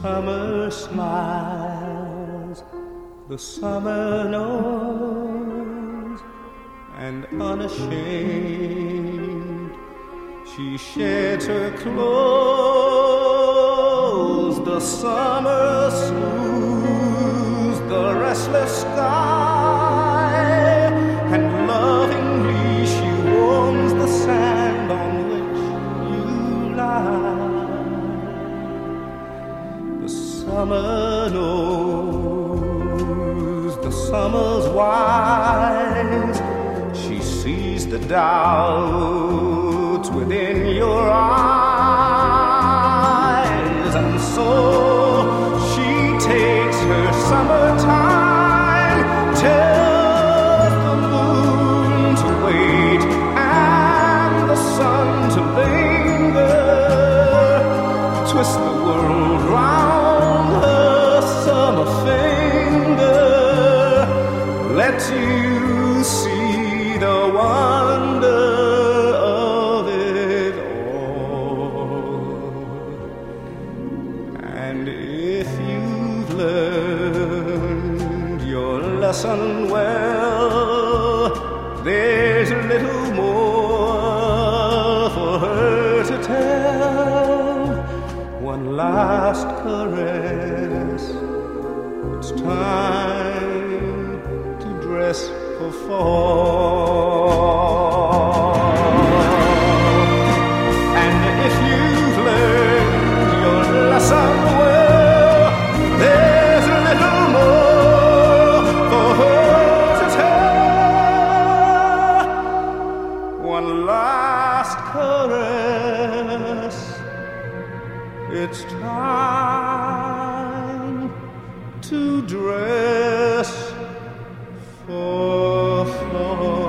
summer smiles, the summer knows, and unashamed she sheds her clothes. The summer smooths the restless sky, and lovingly she warms the sand on which you lie. The summer knows, the summer's wise. She sees the doubts within your eyes, and so she takes her summertime, tells the moon to wait and the sun to linger, twist the world round her summer finger, let you see the wonder of it all. And if you've learned your lesson well, there's little more for her to tell. One last caress, it's time to dress for fall. And if you've learned your lesson well, there's a little more for her to tell. One last caress, it's time to dress for fall.